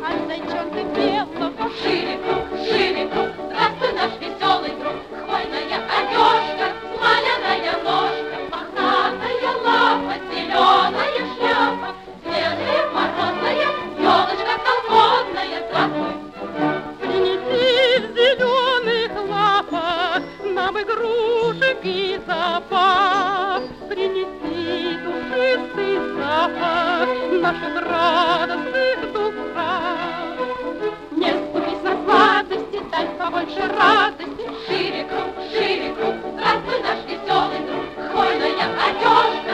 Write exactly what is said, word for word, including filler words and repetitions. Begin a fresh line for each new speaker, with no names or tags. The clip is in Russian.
от зайчонка белого.
Шире круг, шире круг, здравствуй, наш веселый друг. Хвойная одежка, смоляная ножка, мохнатая лапа, зеленая шляпа, свежая, морозная, елочка колхозная. Здравствуй!
Принеси в зеленых лапах нам игрушек и забав. Принеси душистый запах наших радостных духов. Не скупись на сладости, дай побольше радости.
Шире круг, шире круг, здравствуй, наш веселый друг. Хвойная одежка,